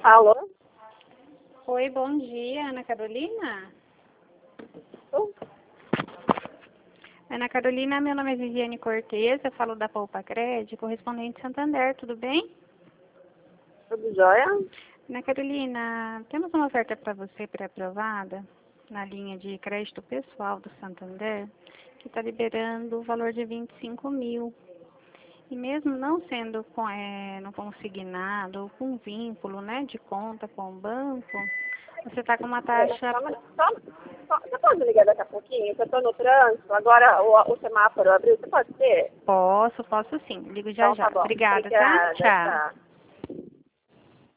Alô? Oi, bom dia, Ana Carolina. Ana Carolina, meu nome é Viviane Cortez, eu falo da Poupa Cred, correspondente Santander, tudo bem? Tudo jóia? Ana Carolina, temos uma oferta para você pré-aprovada na linha de crédito pessoal do Santander, que está liberando o valor de 25 mil. E mesmo não sendo no consignado ou com vínculo, né, de conta com o banco, você está com uma taxa... Você pode ligar daqui a pouquinho? Eu estou no trânsito, agora o semáforo abriu, você pode ter? Posso sim. Ligo já Então já. tá bom. Obrigada, tá? Obrigada, Tchau. tá.